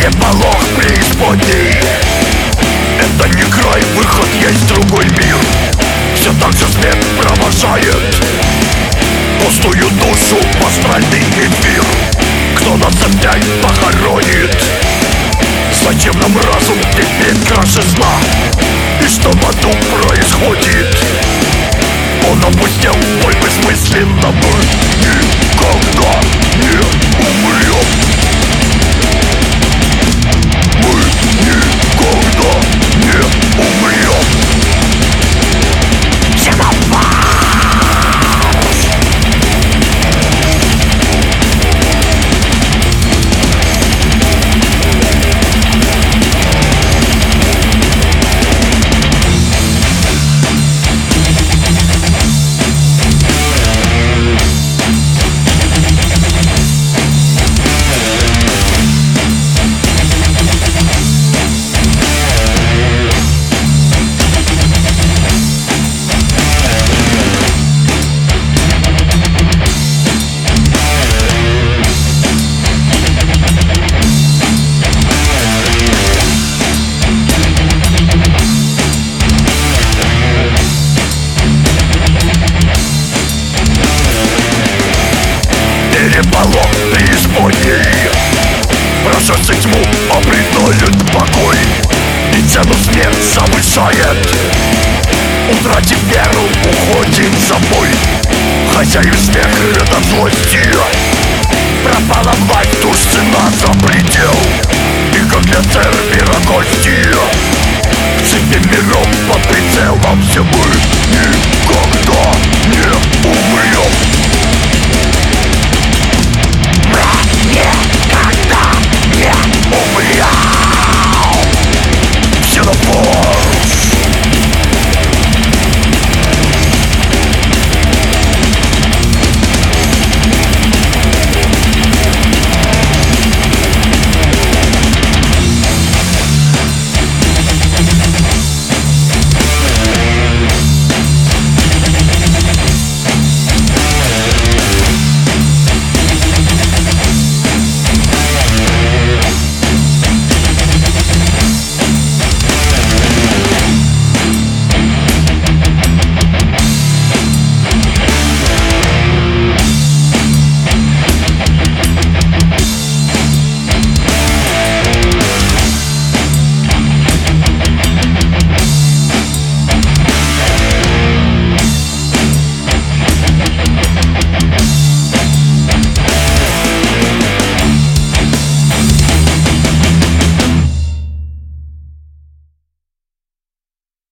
Переполох преисподней. Это не край, выход есть другой мир. Все так же свет провожает пустую душу в астральный эфир. Кто нас опять похоронит? Зачем нам разум теперь краше сна? И что в аду происходит? Он опустел, мой бессмысленно. Мы никогда не умрем. Мы никогда не умрем. Переполох преисподней. Прошедший тьму обретает покой, и цену смерть завышает. Утратив веру, уходим за бой. Хозяин смех от злости. Пропала власть, уж цена за предел. И как для Цербера кости в цепи миров под прицелом все мы.